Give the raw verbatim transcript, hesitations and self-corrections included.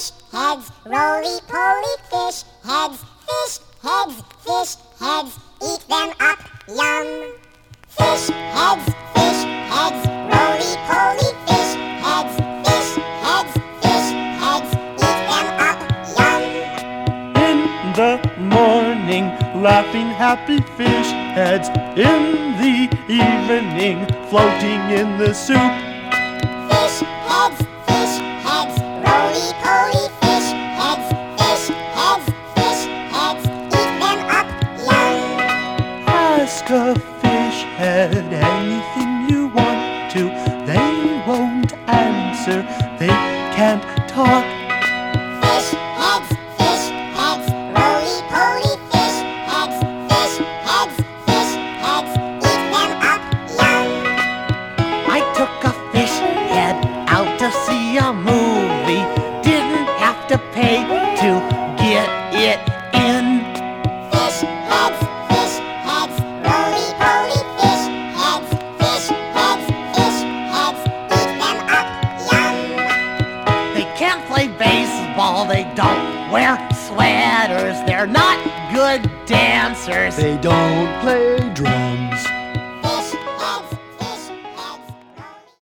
fish heads, roly-poly fish heads, fish heads, fish heads, eat them up, yum. Fish heads, fish heads, roly-poly fish heads, fish heads, fish heads, eat them up, yum. In the morning, laughing happy fish heads. In the evening, floating in the soup. Fish heads, fish heads, roly-poly fish heads, fish heads, fish heads, eat them up, yum. Ask a fish head anything you want to. They won't answer, they can't talk. Fish heads, fish heads, roly-poly fish heads, fish heads, fish heads, eat them up, yum. I took a fish head out to see a movie. Didn't have to pay to get it in. Fish heads, fish heads, roly-poly fish heads, fish heads, fish heads, eat them up, yum. They can't play baseball, they don't wear sweaters. They're not good dancers. They don't play drums.